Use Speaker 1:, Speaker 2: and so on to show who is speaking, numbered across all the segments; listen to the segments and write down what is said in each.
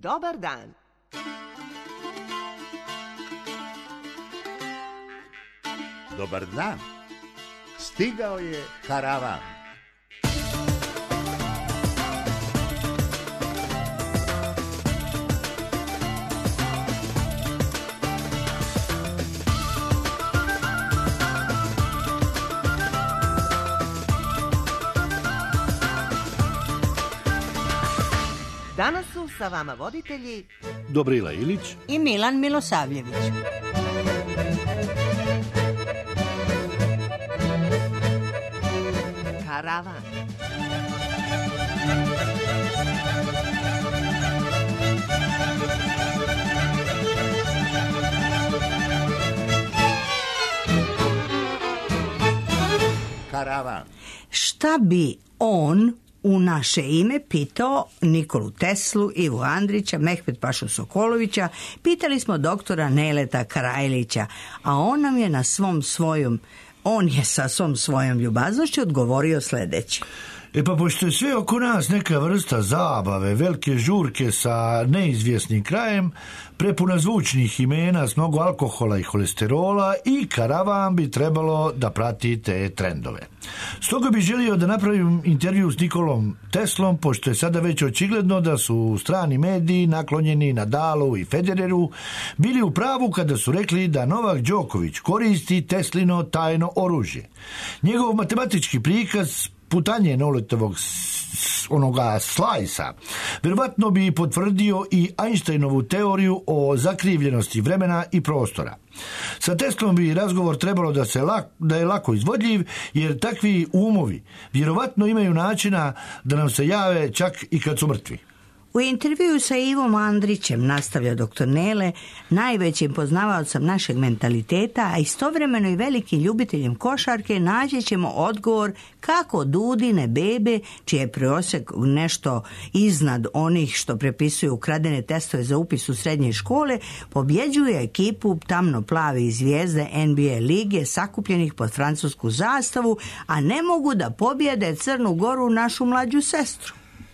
Speaker 1: Dobar dan.
Speaker 2: Dobar dan. Stigao je karavan.
Speaker 1: Danas su sa vama voditelji
Speaker 3: Dobrila Ilić
Speaker 4: i Milan Milosavljević.
Speaker 1: Karavan.
Speaker 2: Karavan.
Speaker 4: Šta bi on u naše ime pitao Nikolu Teslu, Ivu Andrića, Mehmet Pašu Sokolovića, pitali smo doktora Neleta Karajlića, a on nam je sa svom svojom ljubaznošću odgovorio sljedeće.
Speaker 3: Pa pošto je sve oko nas neka vrsta zabave, velike žurke sa neizvjesnim krajem, prepuna zvučnih imena s mnogo alkohola i holesterola, i karavan bi trebalo da prati te trendove. Stoga bi želio da napravim intervju s Nikolom Teslom, pošto je sada već očigledno da su strani mediji naklonjeni Nadalu i Federeru bili u pravu kada su rekli da Novak Đoković koristi Teslino tajno oružje. Njegov matematički prikaz putanje Noletovog onoga slajsa vjerovatno bi potvrdio i Einsteinovu teoriju o zakrivljenosti vremena i prostora. Sa Teslom bi razgovor trebalo da je lako izvodljiv, jer takvi umovi vjerovatno imaju načina da nam se jave čak i kad su mrtvi.
Speaker 4: U intervjuu sa Ivom Andrićem, nastavlja doktor Nele, najvećim poznavaocem našeg mentaliteta, a istovremeno i velikim ljubiteljem košarke, naći ćemo odgovor kako Dudine bebe, čiji je prosjek nešto iznad onih što prepisuju ukradene testove za upis u srednje škole, pobjeđuje ekipu tamno-plave zvijezde NBA lige sakupljenih pod francusku zastavu, a ne mogu da pobjede Crnu Goru, našu mlađu sestru.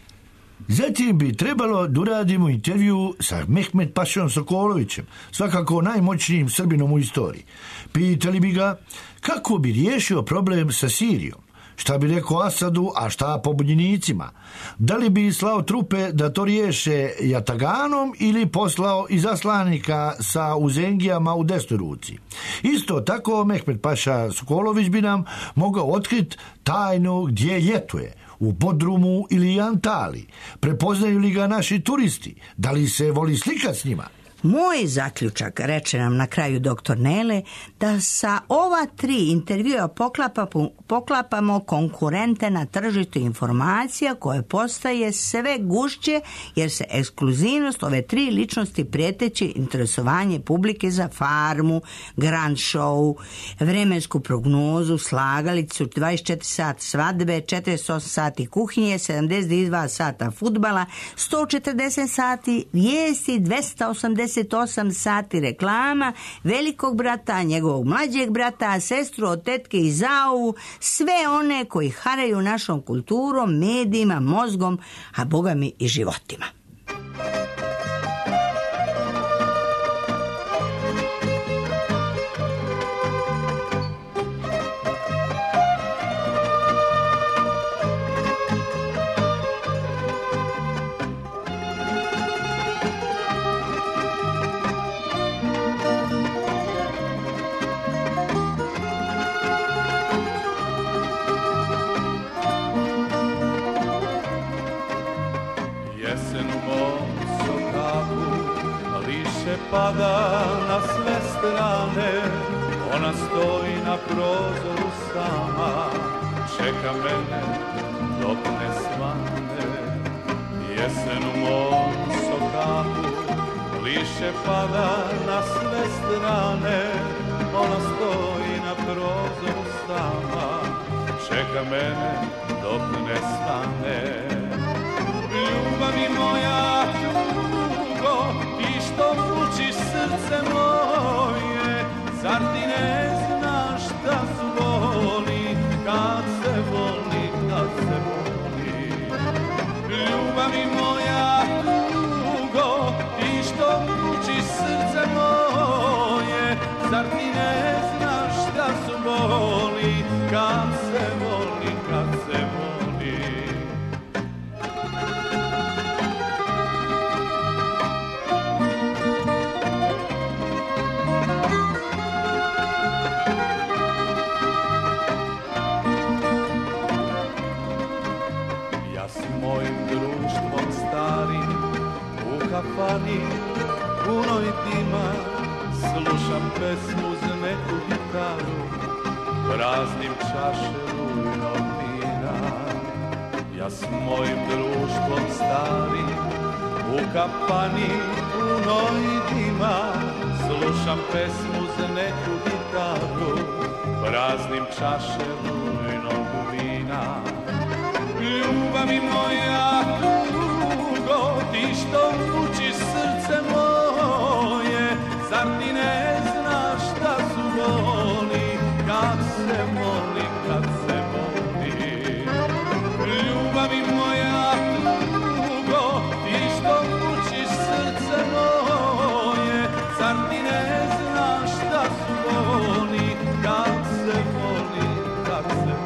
Speaker 3: Zatim bi trebalo da uradimo intervju sa Mehmet Pašom Sokolovićem, svakako najmoćnijim Srbinom u istoriji. Pitali bi ga kako bi riješio problem sa Sirijom, šta bi rekao Asadu, a šta pobunjenicima, da li bi slao trupe da to riješe jataganom ili poslao izaslanika sa uzengijama u desnoj ruci. Isto tako Mehmet Paša Sokolović bi nam mogao otkriti tajnu gdje ljetuje, u Bodrumu ili Antaliji. Prepoznaju li ga naši turisti? Da li se voli slikat s njima?
Speaker 4: Moj zaključak, reče nam na kraju doktor Nele, da sa ova 3 intervjua poklapamo konkurente na tržištu informacija koje postaje sve gušće, jer se ekskluzivnost ove 3 ličnosti prijeteći interesovanje publike za Farmu, Grand Show, vremensku prognozu, slagalicu, 24 sat svadbe, 48 sati kuhinje, 72 sata fudbala, 140 sati vijesti, 288 sati reklama, velikog brata, njegovog mlađeg brata, sestru od tetke i zauvu, sve one koji haraju našom kulturom, medijima, mozgom, a bogami i životima.
Speaker 5: Pada na sve strane, ona stoji na prozoru sama, čeka mene dok ne svane. Jesen u mom sokaku, lišće pada na sve strane, ona stoji na prozoru sama, čeka mene dok ne svane. Ljubavi moja tugo, ti što mučiš srce moje, zar ti ne znaš da zvoli, kad se voli, kad se voli. Ljubavi moja tugo, kafani punoj dima, slušam pesmu uz neku gitaru, praznim čaše rujnog vina. Ja s mojim društvom starim u kafani punoj dima, slušam pesmu uz neku gitaru, praznim čaše rujnog vina. Ljubavi moja tugo, ti što mučiš srce moje, zar ti ne znaš šta su boli, kad se voli, kad se voli. Ljubavi moja tugo, ti što mučiš srce moje, zar ti ne znaš šta su boli, kad se voli, kad se voli.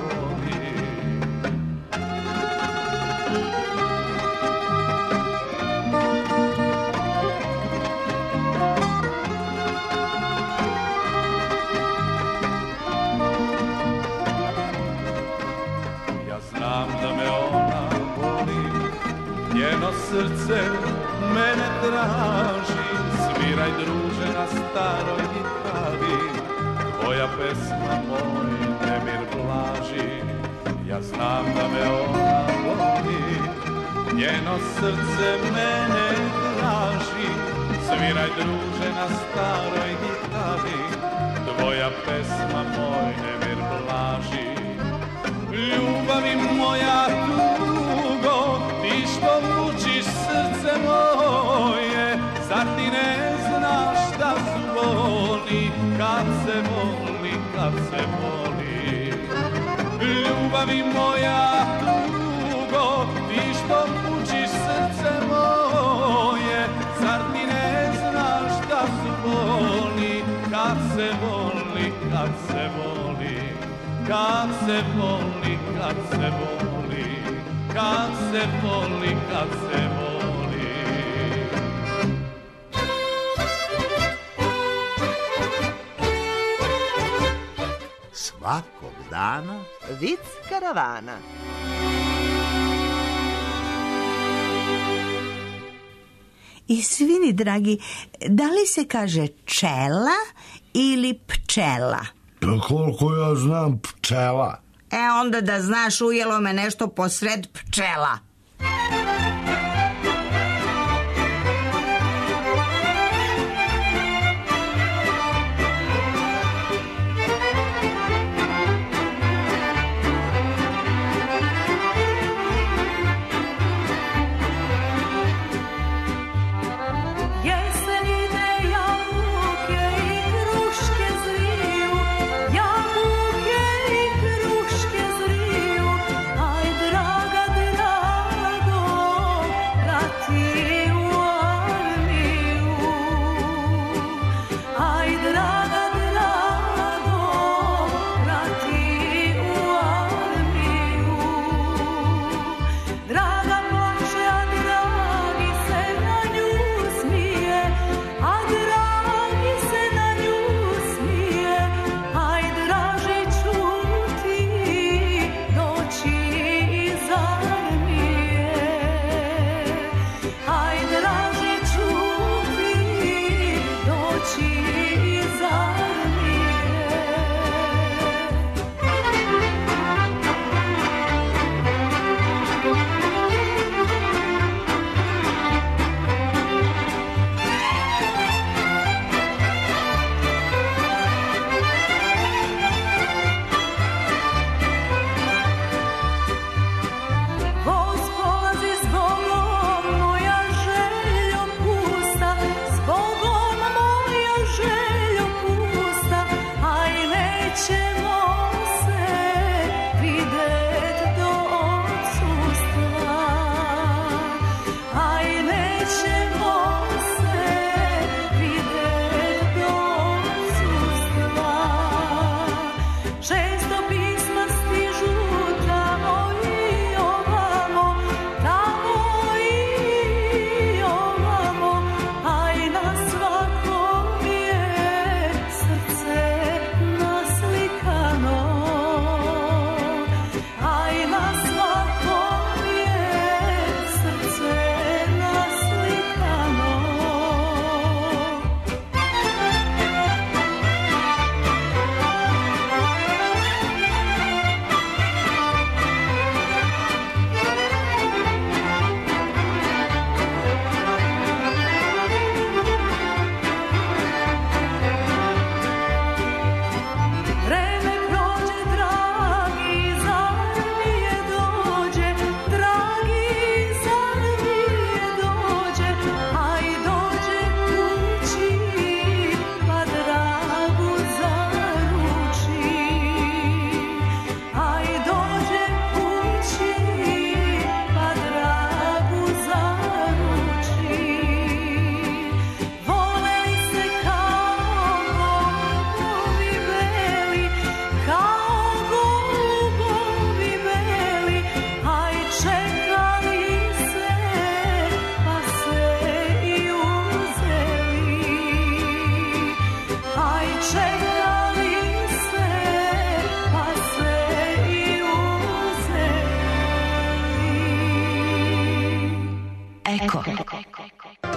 Speaker 5: Njeno srce mene traži, sviraj druže na staroj gitari, tvoja pesma moj nemir blaži. Ja znam da me ona voli, njeno srce mene traži, sviraj druže na staroj gitari, tvoja pesma moj nemir blaži. Ljubavi moja tugo, ti što mučiš srce moje, zar ti ne znaš šta su boli, kad se voli, kad se voli. Ljubavi moja tugo, ti što mučiš srce moje, zar ti ne znaš šta su boli, kad se voli, kad se voli. Kad se voli, kad se voli, kad se voli, kad se voli.
Speaker 2: Svakog dana
Speaker 1: Vic karavana.
Speaker 4: Izvini, dragi, da li se kaže čela ili pčela?
Speaker 3: Koliko ja znam, pčela.
Speaker 4: Onda da znaš, ujelo me nešto posred pčela.
Speaker 6: Aj draga,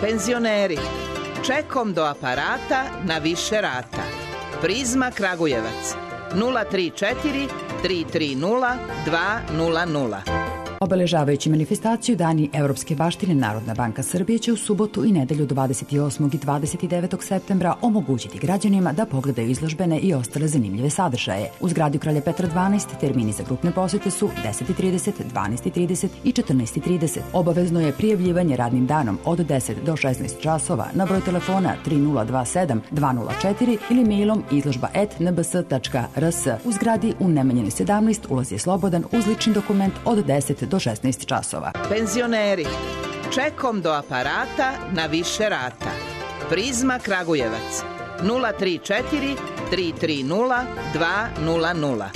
Speaker 1: Penzioneri, čekom do aparata na više rata. Prizma Kragujevac, 034 330 200.
Speaker 6: Obeležavajući manifestaciju Dani Evropske baštine, Narodna banka Srbije će u subotu i nedelju 28. i 29. septembra omogućiti građanima da pogledaju izložbene i ostale zanimljive sadržaje. U zgradi Kralja Petra 12 termini za grupne posete su 10:30, 12:30 i 14:30. Obavezno je prijavljivanje radnim danom od 10 do 16 časova na broj telefona 3027 204 ili mailom izložba@nbs.rs. U zgradi u Nemanjinoj 17 ulaz je slobodan uz lični dokument od 10 do 16 časova.
Speaker 1: Penzioneri, čekom do aparata na više rata. Prizma Kragujevac, 034 330 200.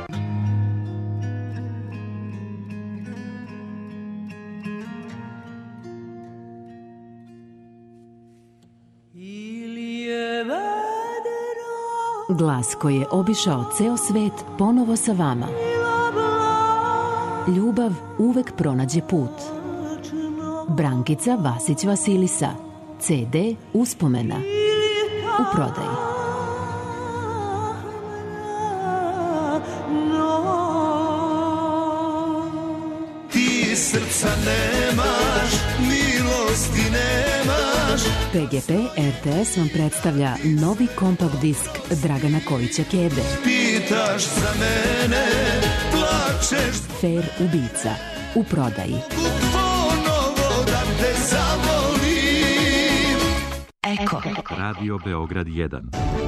Speaker 7: Glas koji je obišao ceo svet ponovo sa vama. Ljubav uvek pronađe put. Brankica Vasić Vasilisa. CD Uspomena. U prodaji.
Speaker 8: Ti srca nemaš, milosti nemaš.
Speaker 7: PGP RTS vam predstavlja novi kompakt disk Dragana Kovića Kebe.
Speaker 8: Pitaš za mene, plačeš.
Speaker 7: Fair ubica. U prodaji.
Speaker 8: Ponovo da te zavolim.
Speaker 7: Eko.
Speaker 9: Radio Beograd 1.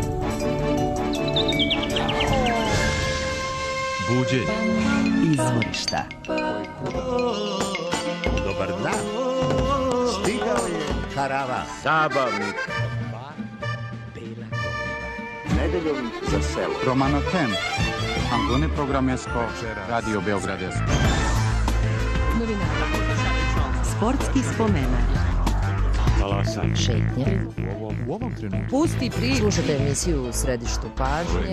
Speaker 9: Buđenje.
Speaker 7: Izvorišta.
Speaker 2: Dobar dan. Stigao je karavan.
Speaker 10: Zabavnik. Nedeljom za selo.
Speaker 11: Romano Tem. Antone Programesko. Radio Beograd 1.
Speaker 7: Sportski spomenak.
Speaker 9: Talasan.
Speaker 7: Šetnje.
Speaker 9: U ovom trenutku.
Speaker 7: Pusti priču. Slušajte emisiju u središtu pažnje.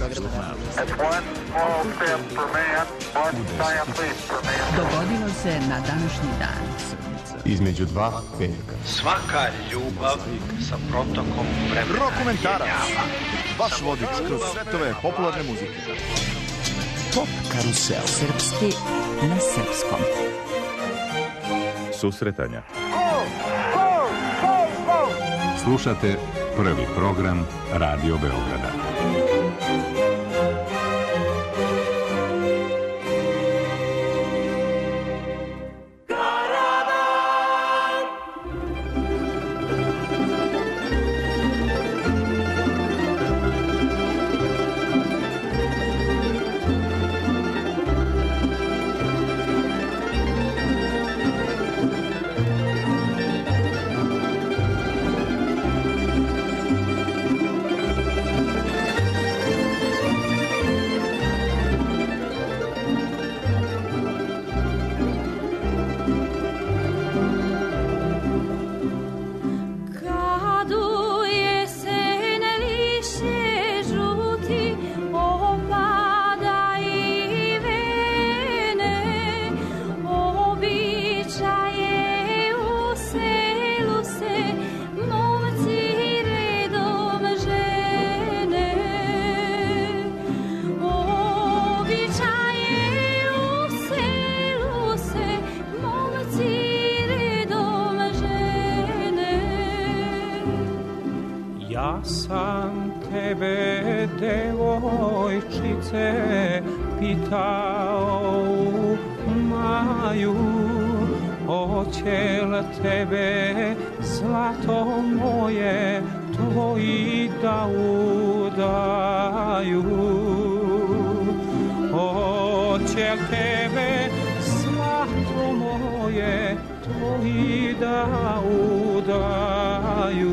Speaker 7: Dogodilo se na današnji dan.
Speaker 11: Između dva petka.
Speaker 10: Svaka ljubav sa protokom vremena.
Speaker 8: Rokomentarac. Vaš vodič kroz svetove popularne muzike.
Speaker 7: Pop karusel. Srpski na srpskom.
Speaker 9: Susretanja. Slušate prvi program Radio Beograda.
Speaker 5: Ja sam tebe, devojčice, pitao u maju, hoće li tebe, zlato moje, tvoji da udaju? Hoće li tebe, zlato moje, tvoji da udaju?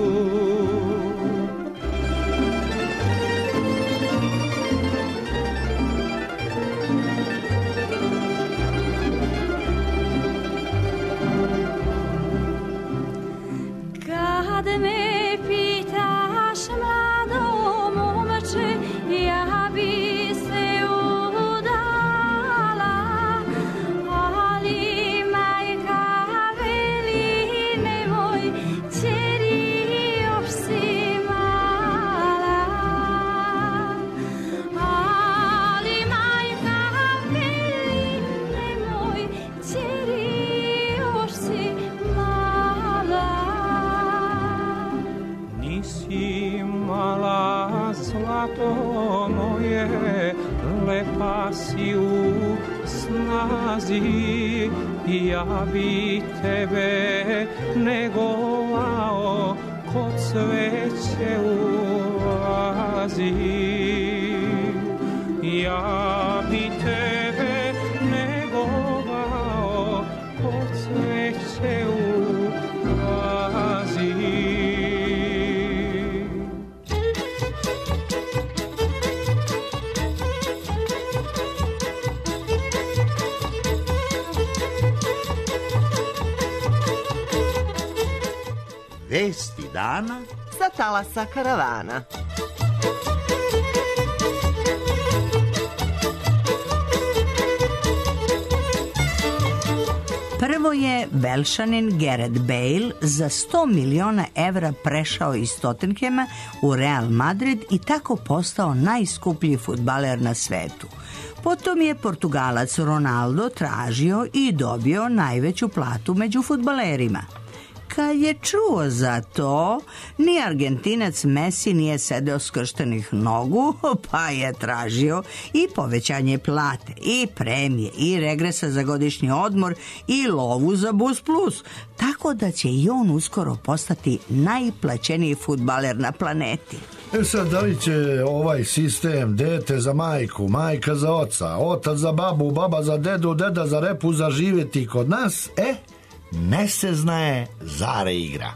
Speaker 12: Kad me pitaš, mlado momče, ja bi se udala, ali majka veli nemoj
Speaker 5: zlato moje, lepa si u snazi, ja bi tebe negovao kod cveće u vazi. Ja bi tebe negovao kod cveće u vazi.
Speaker 2: Vesti dana
Speaker 1: sa talasa karavana.
Speaker 4: Prvo je Velšanin Gareth Bale za 100 miliona evra prešao iz Tottenhema u Real Madrid i tako postao najskuplji fudbaler na svetu. Potom je Portugalac Ronaldo tražio i dobio najveću platu među fudbalerima. Kad je čuo za to, ni Argentinac Messi nije sedeo skrštenih nogu, pa je tražio i povećanje plate, i premije, i regresa za godišnji odmor, i lovu za Bus Plus, tako da će i on uskoro postati najplaćeniji fudbaler na planeti.
Speaker 3: Sad, da li će ovaj sistem dete za majku, majka za oca, otac za babu, baba za dedu, deda za repu zaživjeti kod nas? Ne se znaje, zare igra.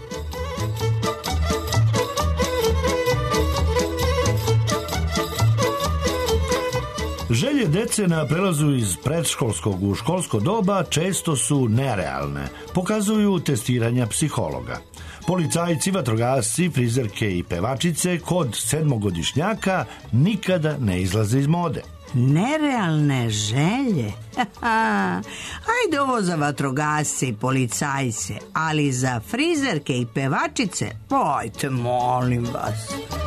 Speaker 3: Želje dece na prelazu iz predškolskog u školsko doba često su nerealne, pokazuju testiranja psihologa. Policajci, vatrogasci, frizerke i pevačice kod sedmogodišnjaka nikada ne izlaze iz mode.
Speaker 4: Nerealne želje? Ajde ovo za vatrogasce i policajce, ali za frizerke i pevačice, pojte, molim vas.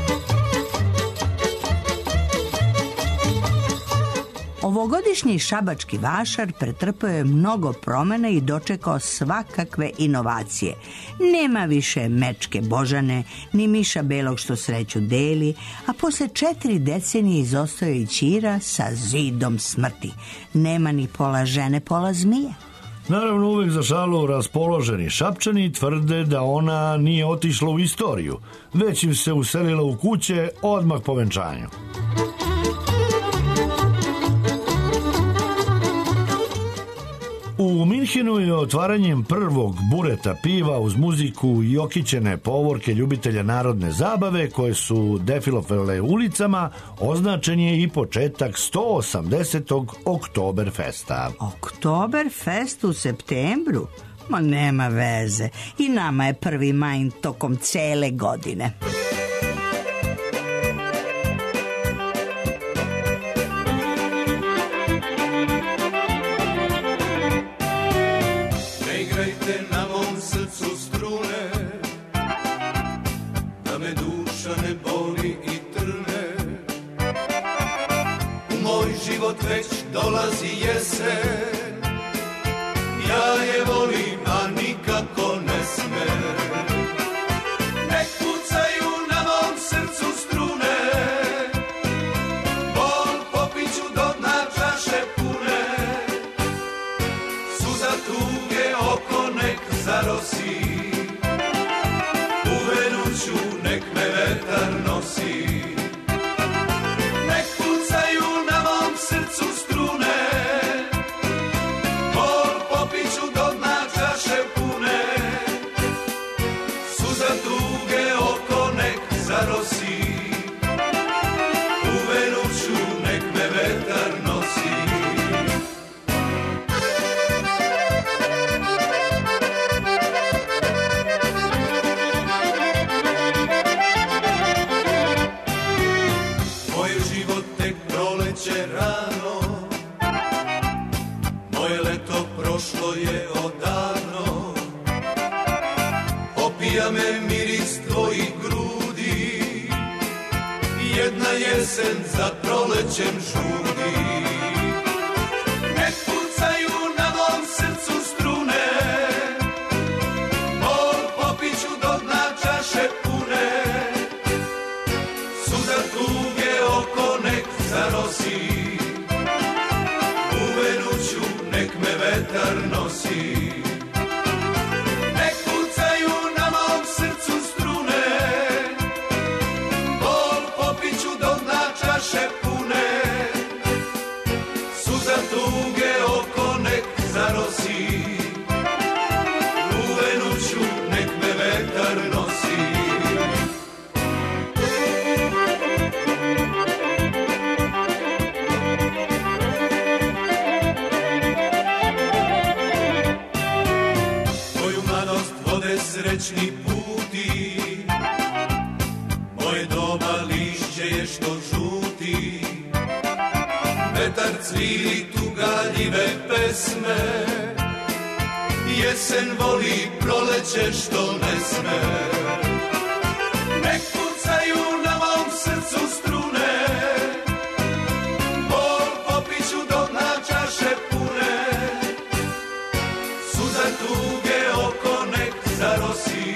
Speaker 4: Ovogodišnji šabački vašar pretrpio je mnogo promjena i dočekao svakakve inovacije. Nema više Mečke Božane, ni Miša Belog što sreću deli, a posle 4 decenije izostao je i Ćira sa zidom smrti. Nema ni pola žene, pola zmije.
Speaker 3: Naravno, uvek za šalu raspoloženi Šapčani tvrde da ona nije otišla u istoriju, već im se uselila u kuće odmah po venčanju. U Minhenu je otvaranjem prvog bureta piva uz muziku i okićene povorke ljubitelja narodne zabave koje su defilovale ulicama, označen je i početak 180. Oktoberfesta.
Speaker 4: Oktoberfest u septembru? Ma nema veze. I nama je 1. maj tokom cele godine.
Speaker 13: Dolazi jesen, ja je volim, a nikako ne sme. Nek pucaju na mom srcu strune, bol popiću do dna čaše pune. Suza tuge oko nek zarosi, u venuću nek me vetar nosi. Nek pucaju na mom srcu strune, bol popiću do dna čaše pune. Suza tuge oko nek zarosi, u venuću nek me vetar nosi. Moj život tek proleće rano, moje leto prošlo je odavno. Opija me miris tvojih grudi, jedna jesen za prolećem žudi. Nek pucaju na mom srcu strune, bol popiću do dna čaše pune. Suza tu vetar nosi. Ne kucaju na mom srcu strune, bol popiću do dna čaše pune, suza tuge oko nek zarosi, u venuću nek me vetar nosi. Srećni puti, moje doba lišće je što žuti, vetar cvili tugaljive pesme, jesen voli proleće što ne sme. Ne kucaju na mom srcu strune, bol popiću do dna čaše pune, suza tuge oko nek zarosi,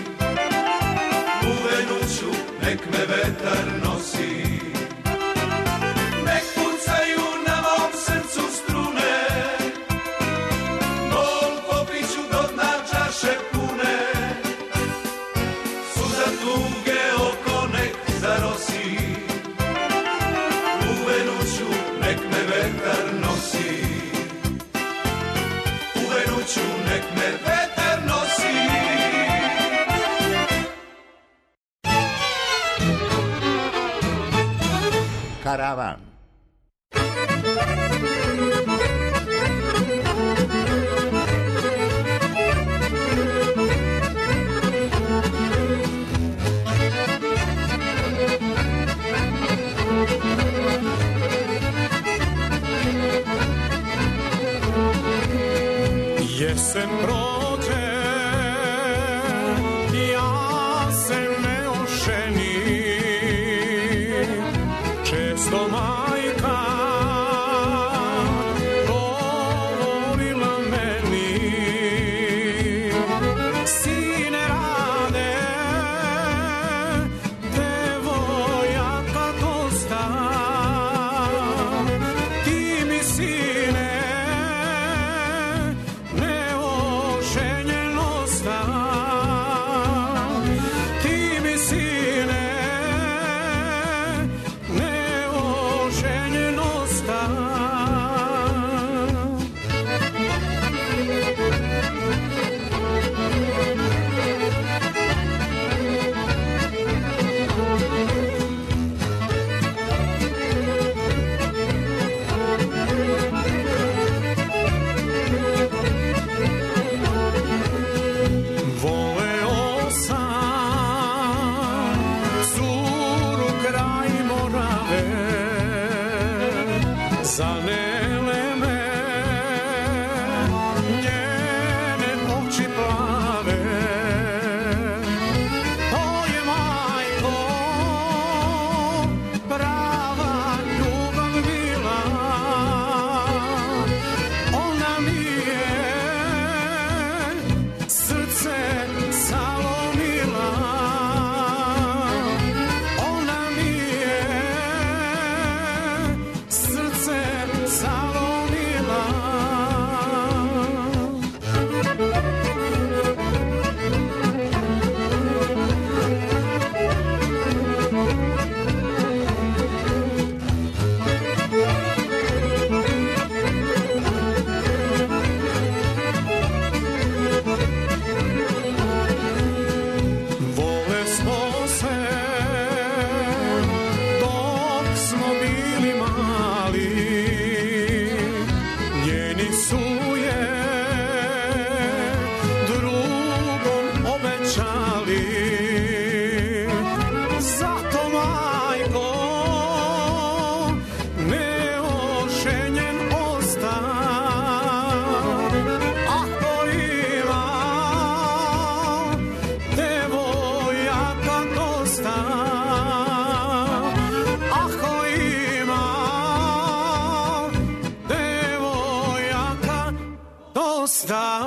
Speaker 13: u venuću nek me vetar nosi. Nek kucaju na mom srcu strune, bol popiću do dna čaše pune, suza tuge oko nek zarosi, u venuću nek me vetar nosi, u venuću nek me vetar nosi.
Speaker 2: Karavan.
Speaker 5: Jesen prođe, ja se ne oženim, često majka govorila meni, sine rade, devojaka dosta, ti mi sine neoženjen osta, ti mi sine neoženjen osta. Voleo sam curu kraj Morave, zanele me njene oči plave. To je, majko, prava ljubav bila, ona mi je srce zalomila, ona mi je srce zalomila. Vole smo se dok smo bili mali, njeni su je drugom obećali, zato, majko, neoženjen osta. Ako ima devojaka dosta, ako ima devojaka dosta.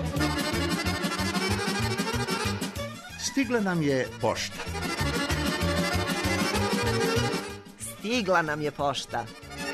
Speaker 2: Stigla nam je pošta.
Speaker 1: stigla nam je pošta.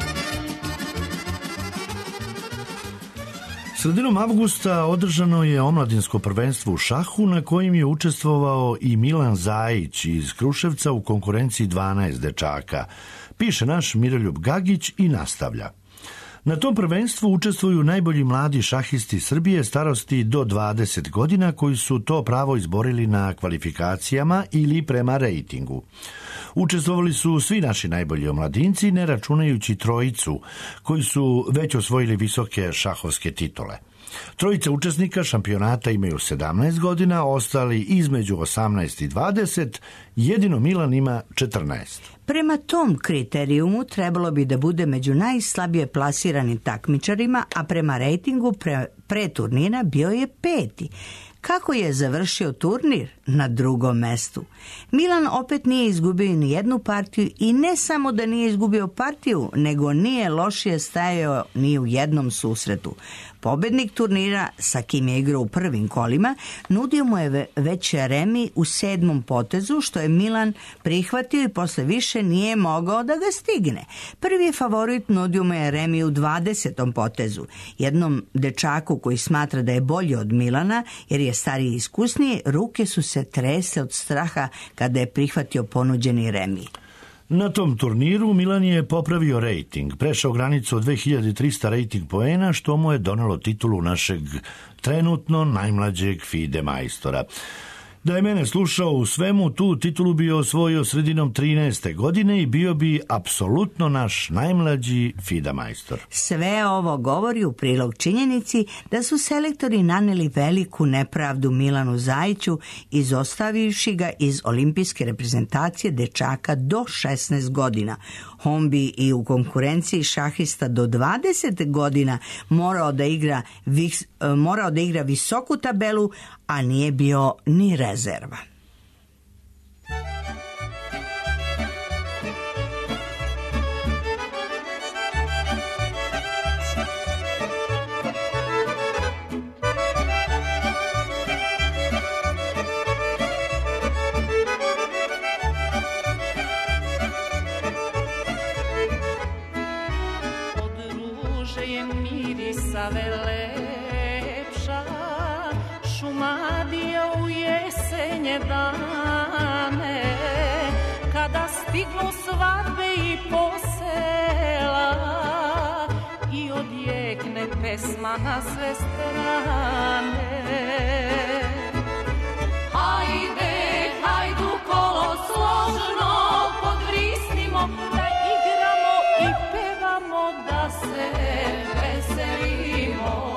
Speaker 3: Sredinom avgusta održano je omladinsko prvenstvo u šahu na kojim je učestvovao i Milan Zajić iz Kruševca u konkurenciji 12 dečaka. Piše naš Miroljub Gagić i nastavlja. Na tom prvenstvu učestvuju najbolji mladi šahisti Srbije starosti do 20 godina koji su to pravo izborili na kvalifikacijama ili prema rejtingu. Učestvovali su svi naši najbolji omladinci, ne računajući trojicu koji su već osvojili visoke šahovske titule. Trojica učesnika šampionata imaju 17 godina, ostali između 18 i 20, jedino Milan ima 14.
Speaker 4: Prema tom kriterijumu trebalo bi da bude među najslabije plasiranim takmičarima, a prema rejtingu pre turnira bio je 5. Kako je završio turnir? Na drugom mestu. Milan opet nije izgubio ni jednu partiju i ne samo da nije izgubio partiju, nego nije lošije stajao ni u jednom susretu. Pobednik turnira, sa kim je igrao u prvim kolima, nudio mu je već remi u 7. potezu, što je Milan prihvatio i posle više nije mogao da ga stigne. Prvi je favorit nudio mu je remi u 20. potezu. Jednom dečaku koji smatra da je bolji od Milana, jer je stariji i iskusniji, ruke su se trese od straha kada je prihvatio ponuđeni remi.
Speaker 3: Na tom turniru Milan je popravio rejting, prešao granicu od 2300 rejting poena, što mu je donelo titulu našeg trenutno najmlađeg FIDE majstora. Da je mene slušao u svemu, tu titulu bi osvojio sredinom 13. godine i bio bi apsolutno naš najmlađi FIDA majstor.
Speaker 4: Sve ovo govori u prilog činjenici da su selektori naneli veliku nepravdu Milanu Zajiću, izostavivši ga iz olimpijske reprezentacije dečaka do 16 godina. On bi i u konkurenciji šahista do 20 godina morao da igra visoku tabelu, a nije bio ni rezerva.
Speaker 14: Dane, kada stignu svadbe i posela i odjekne pesma na sve strane. Hajde, hajdu kolo složno podvrisnimo, da igramo i pevamo, da se veselimo.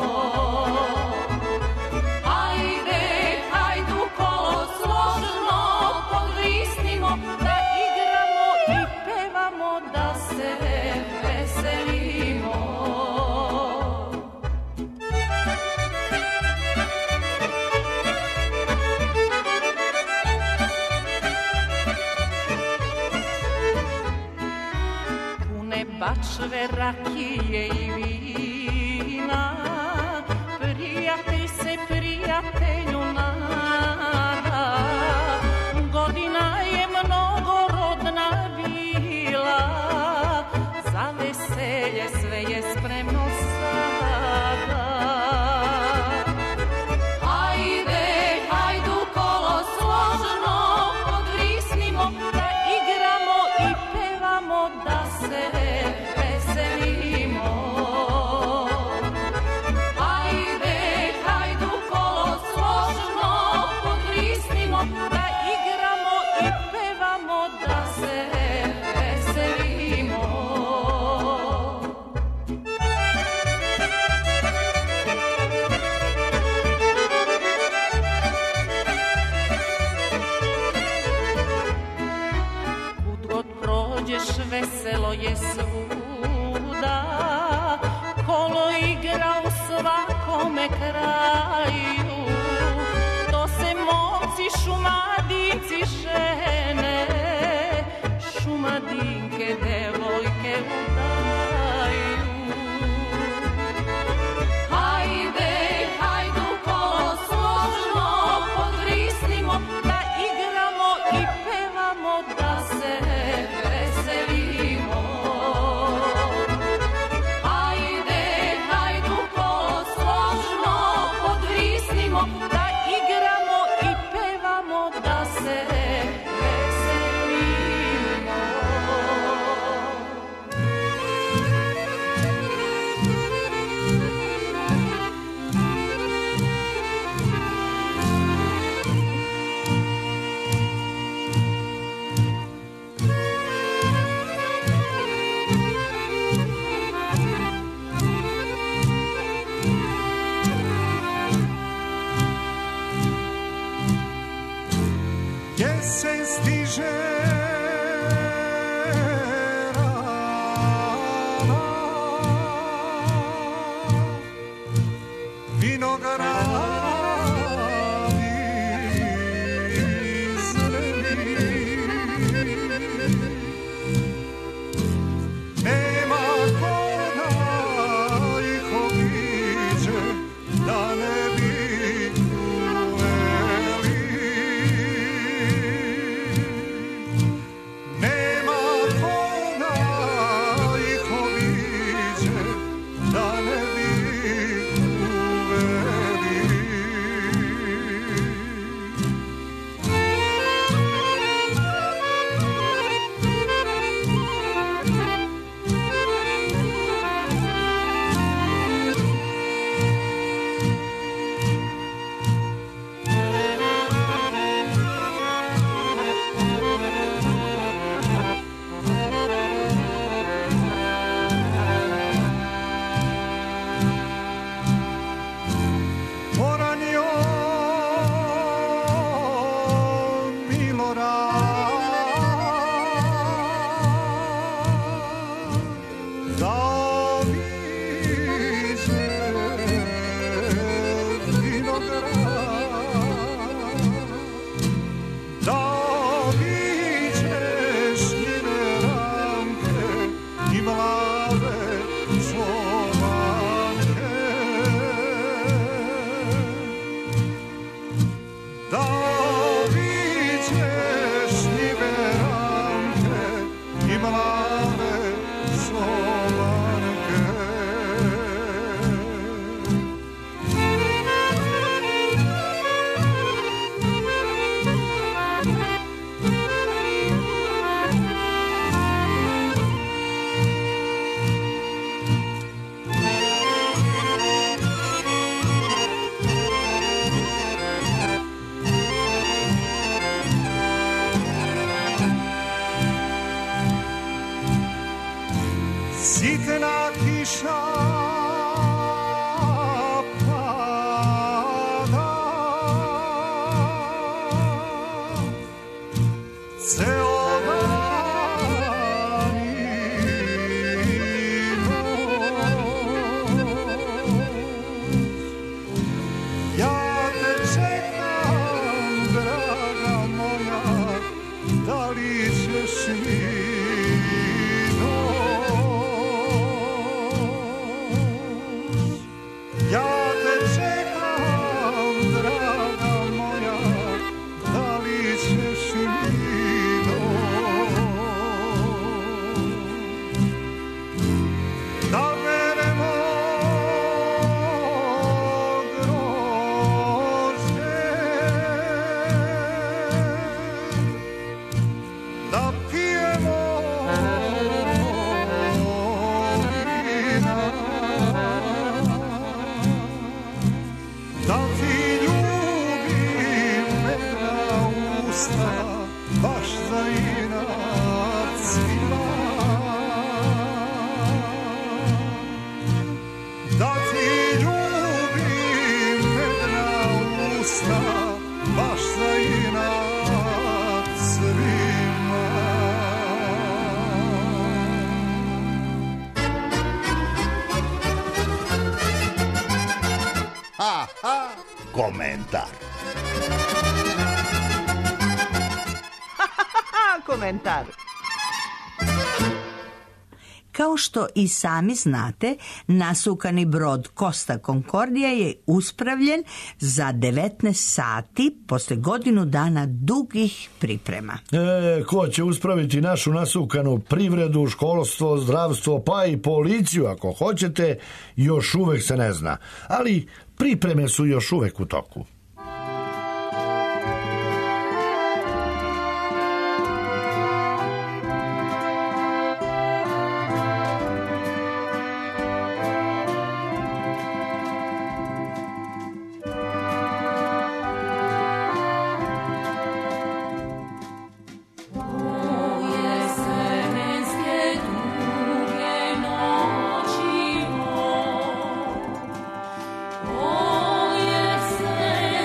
Speaker 14: Bačve rakije i vina, prijatelj se prijatelju nada. Godina je mnogorodna bila, za veselje sve je spremno sada. Hajde, hajdu kolo složno podvrisnimo, da igramo i pevamo, da se veselo je svuda, kolo igra u svakome kraju. To se momci, šumadinci žene, šumadinke, devojke udaju. Hajde, hajdu kolo složno podvrisnimo, da igramo i pevamo, da se veselimo.
Speaker 5: Sitna kiša pada, ceo dan i noć. Ja te čekam, draga moja, da li ćeš mi
Speaker 2: Komentar.
Speaker 1: Komentar.
Speaker 4: Kao što i sami znate, nasukani brod Costa Concordia je uspravljen za 19 sati posle godinu dana dugih priprema.
Speaker 3: Ko će uspraviti našu nasukanu privredu, školstvo, zdravstvo, pa i policiju ako hoćete, još uvek se ne zna. Ali pripreme su još uvek u toku.
Speaker 14: Oh, yes,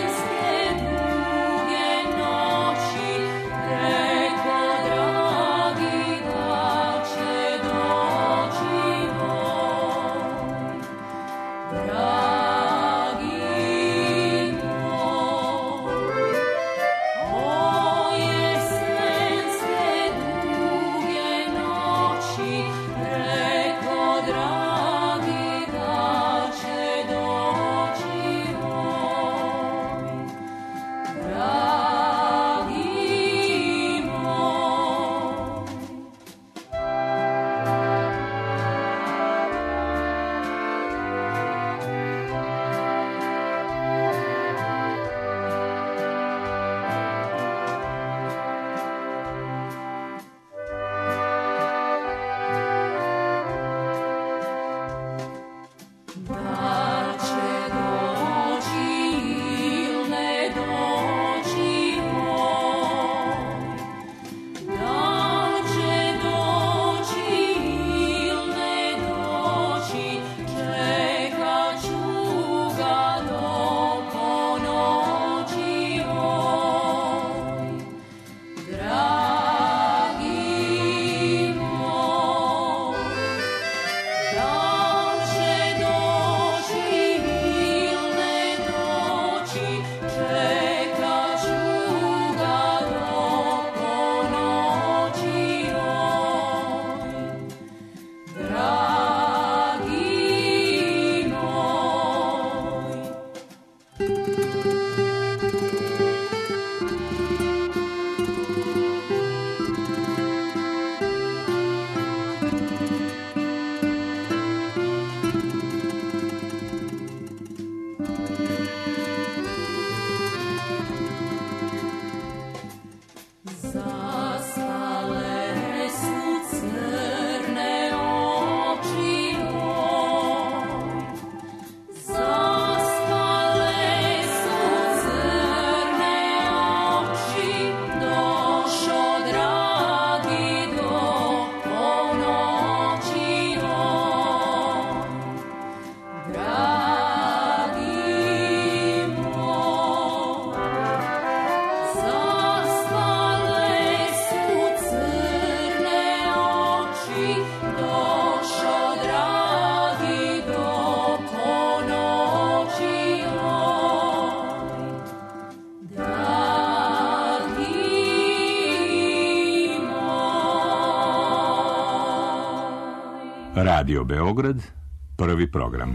Speaker 9: Radio Beograd, prvi program.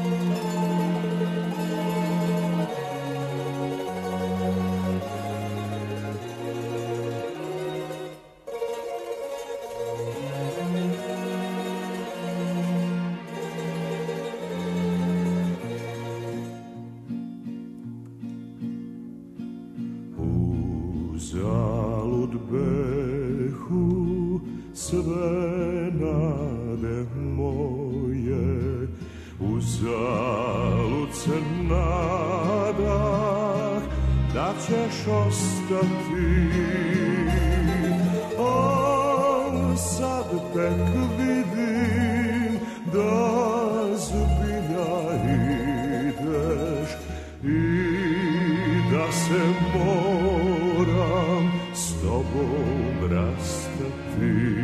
Speaker 5: Uzalud behu sve nade moje, uzalud se nadah da ćeš ostati, a sad tek vidim da zbilja ideš i da se moram s tobom rastati.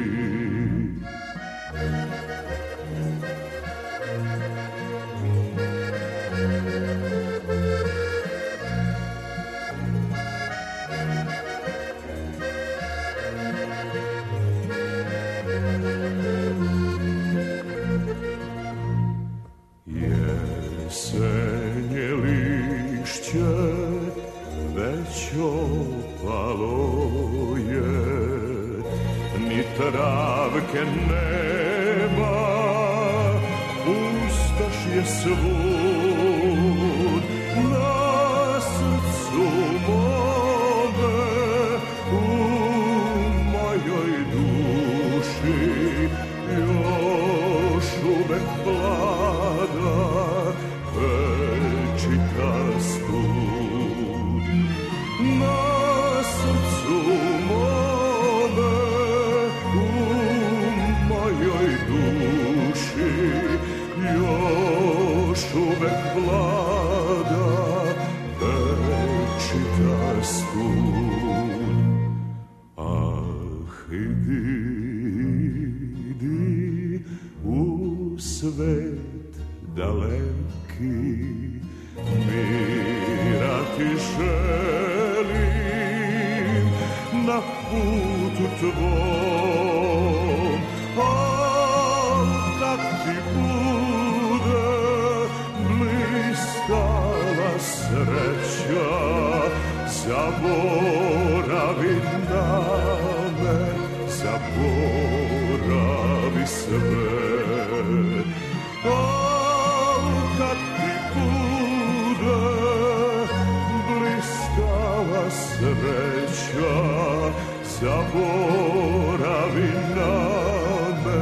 Speaker 5: Jesenje lišće već opalo je, ni travke nema, pustoš je svud na srcu mome, u mojoj duši još uvek vlada večita stud. Na srcu mome, u mojoj duši još uvek vlada večita stud. Ah, idi u svet daleki, mira ti želim na putu tvom, a kad ti bude blistala sreća, zaboravi na me, zaboravi sve. Kad ti bude blistala sreća, zaboravi na me,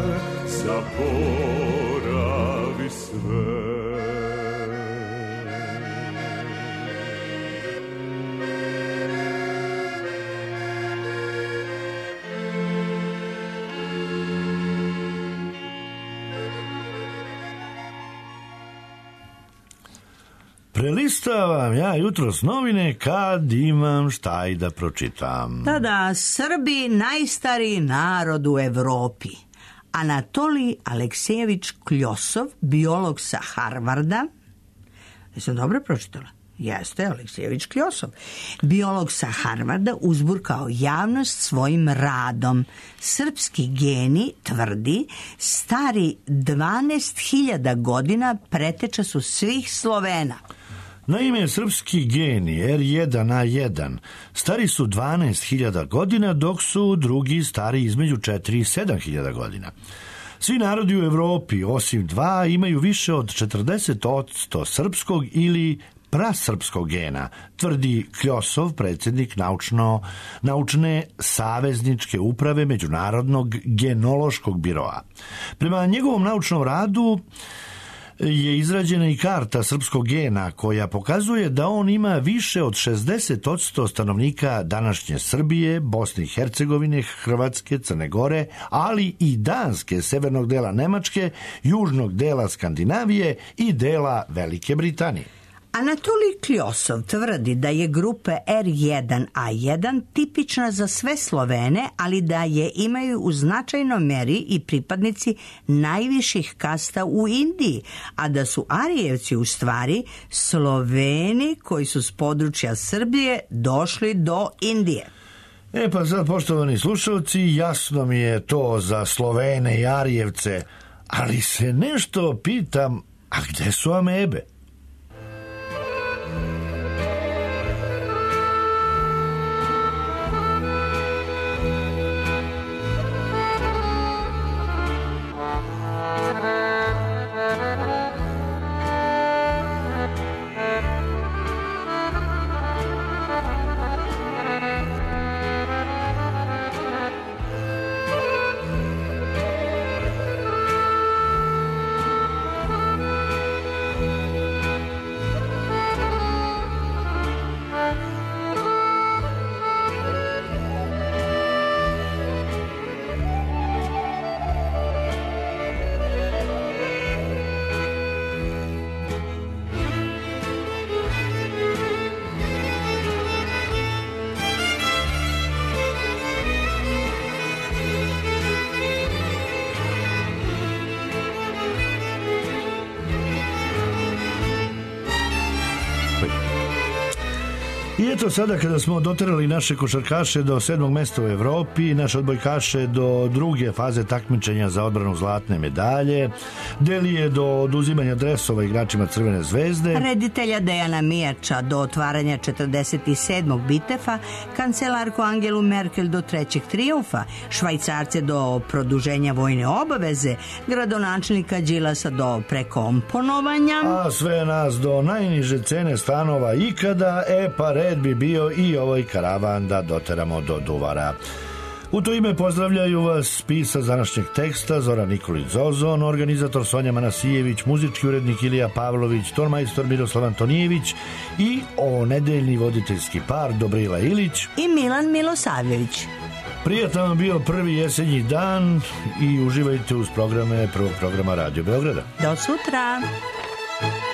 Speaker 5: zaboravi sve.
Speaker 3: Prelistavam ja jutros novine kad imam šta i da pročitam.
Speaker 4: Da, Srbi najstariji narod u Evropi. Anatolij Aleksejević Kljosov, biolog sa Harvarda. Jesam dobro pročitala? Jeste, Aleksejević Kljosov. Biolog sa Harvarda uzburkao javnost svojim radom. Srpski geni, tvrdi, stari 12.000 godina preteča su svih Slovena.
Speaker 3: Naime, srpski geni R1A1 stari su 12.000 godina, dok su drugi stari između 4 i 7.000 godina. Svi narodi u Evropi, osim dva, imaju više od 40% srpskog ili prasrpskog gena, tvrdi Kljosov, predsjednik naučne savezničke uprave Međunarodnog genološkog biroa. Prema njegovom naučnom radu je izrađena i karta srpskog gena koja pokazuje da on ima više od 60% stanovnika današnje Srbije, Bosne i Hercegovine, Hrvatske, Crne Gore, ali i Danske, severnog dela Nemačke, južnog dela Skandinavije i dela Velike Britanije.
Speaker 4: Anatolij Kljosov tvrdi da je grupa R1A1 tipična za sve Slovene, ali da je imaju u značajnoj meri i pripadnici najviših kasta u Indiji, a da su Arijevci u stvari Sloveni koji su s područja Srbije došli do Indije.
Speaker 3: Pa sad, poštovani slušalci, jasno mi je to za Slovene i Arijevce, ali se nešto pitam, a gde su amebe? I eto sada kada smo doterali naše košarkaše do 7. mesta u Evropi, naše odbojkaše do druge faze takmičenja za odbranu zlatne medalje, Delije do oduzimanja dresova igračima Crvene zvezde,
Speaker 4: reditelja Dejana Mijača do otvaranja 47. bitefa, kancelarku Angelu Merkel do trećeg trijumfa, Švajcarce do produženja vojne obaveze, gradonačelnika Đilasa do prekomponovanja,
Speaker 3: a sve nas do najniže cene stanova ikada, pa red bi bio i ovaj karavan da doteramo do Duvara. U to ime pozdravljaju vas pisac današnjeg teksta Zoran Nikolić Zozon, organizator Sonja Manasijević, muzički urednik Ilija Pavlović, tonmajstor Miroslav Antonijević i nedeljni voditeljski par Dobrila Ilić
Speaker 4: i Milan Milosavljević.
Speaker 3: Prijatan vam bio prvi jesenji dan i uživajte uz programe prvog programa Radio Beograda.
Speaker 4: Do sutra!